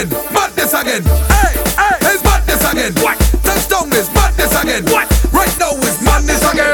again, madness again. Hey, hey, it's madness again. What? Touchdown is madness again. What? Right now it's madness again.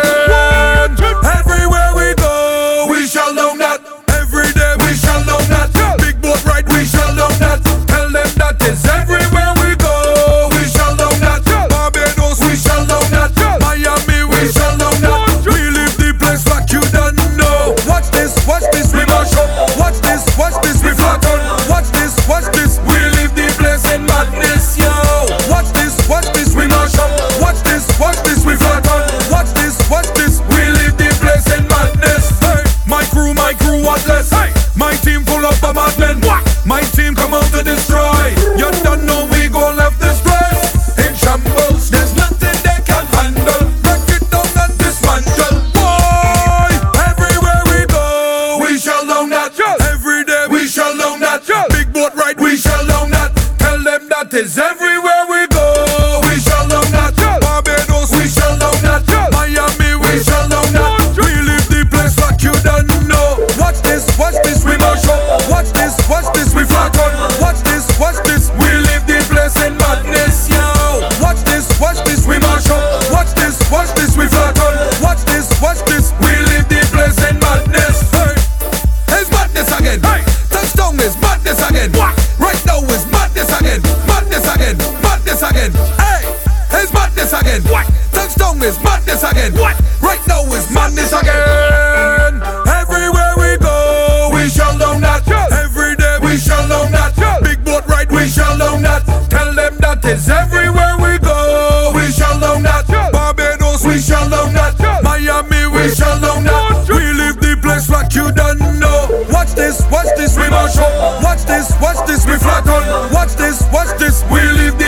Everywhere we go, we shall know that. Every day we shall know that. Big boat ride, we shall know that. Tell them that is everywhere we go, we shall know that. Barbados, we shall know that. Miami, we shall know that. We leave the place like you don't know. Watch this, we mash up. Watch this, we flatten. Watch this, we leave the place in madness, yo. Watch this, we mash up. Watch this, we flatten. Watch this, we leave the place in madness. Hey, my crew, what less? Hey, my team full of the madmen. My team come out to destroy. You don't know we gon' left this place in shambles. There's nothing they can handle. Break it down and dismantle. Boy, everywhere we go, we shall know that. Every day we shall know that. Big boat ride, we shall know that. Tell them that is everywhere we go, we shall know that. Barbados, we shall know that. Miami, we shall know that. We leave the place like you don't know. Watch this, we mash up. Watch this, we flatten. Watch this, we leave the place in madness, yo. Watch this, we mash up. Watch this, we flatten. Watch this, we leave the place in madness. Hey, it's madness again. Hey, touchdown is madness again. What? Right now is madness again. Madness again. Madness again. Hey, it's madness again. What? Touchdown is madness again. What? Right now is madness again. Everywhere we go, we shall know that. Every day we shall know that. Big boat ride, we shall know that. Tell them that is everywhere we go, we shall know that. Barbados, we shall know that. Miami, we shall know that. We leave the place like you don't know. Watch this, we mash up. Watch this, we flatten. Watch this, we leave the